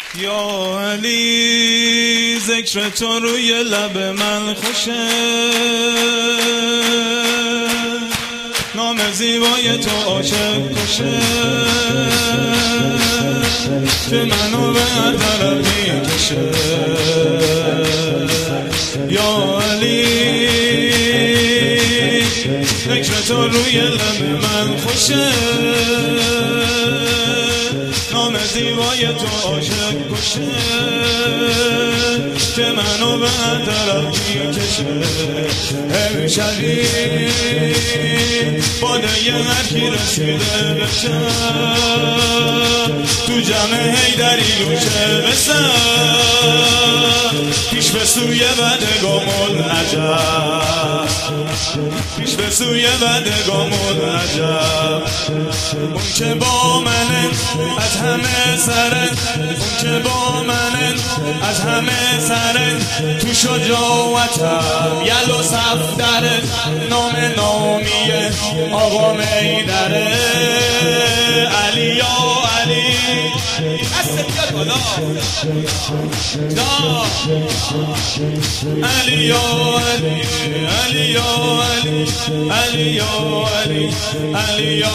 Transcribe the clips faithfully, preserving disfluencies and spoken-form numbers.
یا علی ذکر تو روی لب من خوشه، نام زیبای تو عاشق کشه که منو به هر طرف میکشه. یا علی ذکر تو روی لب من خوشه، نام زیبای تو عاشق کشه که منو به هر طرف میکشه. امشبی باده هر کی رسیده بشه، تو جمع حیدری لوچه بسن، پیش به سوی بدگامون عجب، پیش به سوی بدگامون عجب. اون که با منه از همه سره، اون که با منه از همه سره، تو شجاعتم یل و صفدره، نام نامیه آقا میدره. علی یا علی دست بیاد بالا، علی یا علی، علی یا علی، علی یا علی، علی یا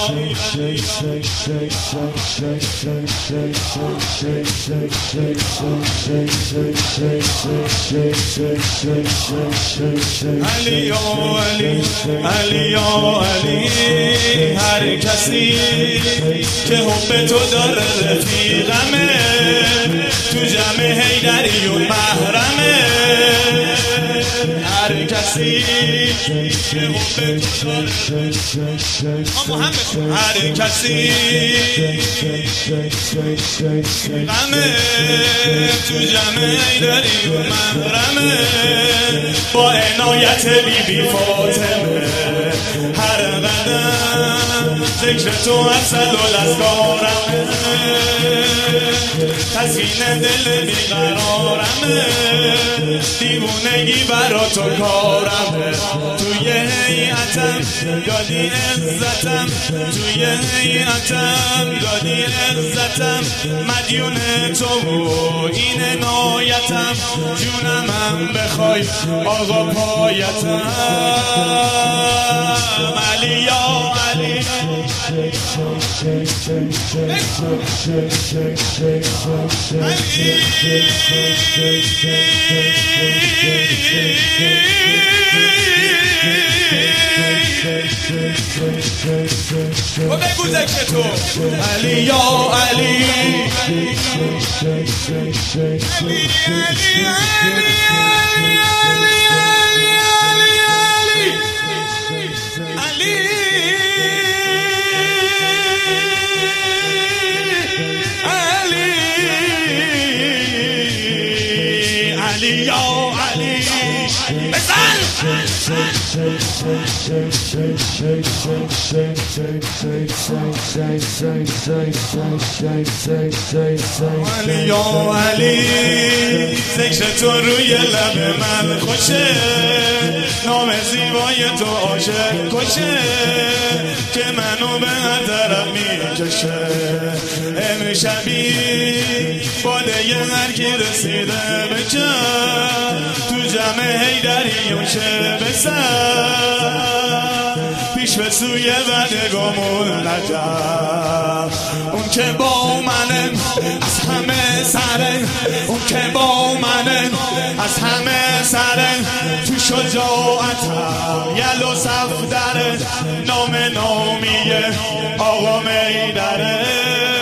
علی یا علی، علی یا علی. هر کسی که حب تو داره رفیقمه، تو جمع حیدری و محرمه. هر کسی که حب تو داره، هر کسی غمه، تو جمع حیدری و محرمه. با عنایت بی بی فاطمه هر قدم ذکر تو اصل و لذکارمه، تسکین دل بیقرارمه، دیوونگی برا تو کارمه. توی حیعتم دادی عزتم، توی حیعتم دادی عزتم، مدیون تو و این عنایتم، جونمم بخوای آقا پایتم. علی یا علی، و بگو ذکر تو علی یا علی، علی علی علی علی یا علی بزن. علی یا علی ذکر تو روی لب من خوشه، نام زیبای تو عاشق کشه که منو به هر طرف میکشه. امشبی باده هر کی رسیده بچه، تو جمع حیدری اونشه بسن، پیش به سوی بدگامون نجب. اون که با منه از همه سره، اون که با منه از همه سره، تو شجاعتم یل و صفدره، نام نامیه آقا میدره.